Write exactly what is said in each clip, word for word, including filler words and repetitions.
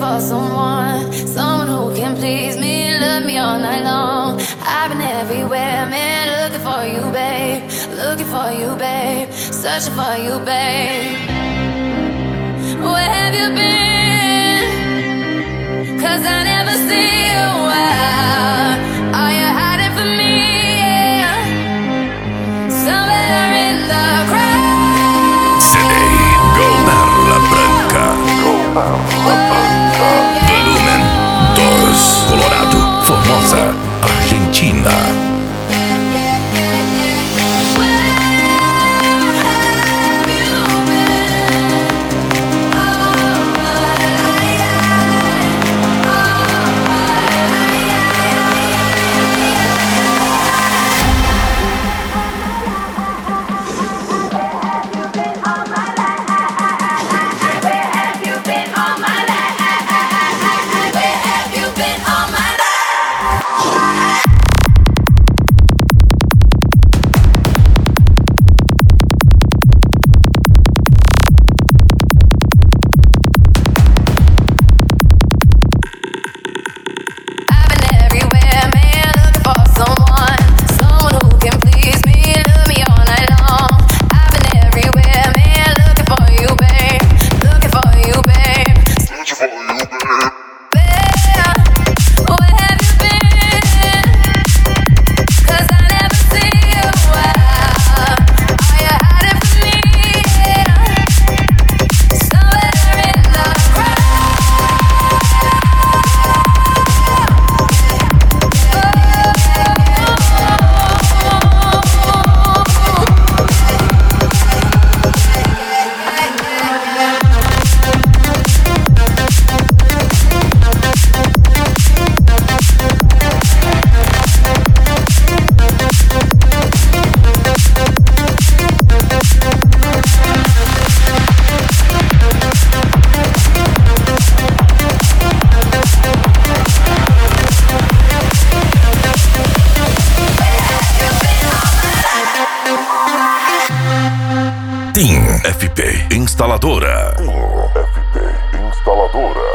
for someone, someone who can please me, love me all night long. I've been everywhere, man, looking for you, babe. Looking for you, babe. Searching for you, babe. Where have you been? 'Cause I never see you out. Are you hiding from me? Yeah. Somewhere in the crowd. C D Golnar La Branca. Golnar La Branca. Volumen dos. Colorado, Formosa, Argentina. TIM F P Instaladora. TIM F P Instaladora.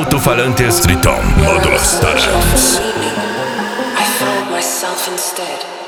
Altofalantes Triton Módulos Tarados. I found myself instead.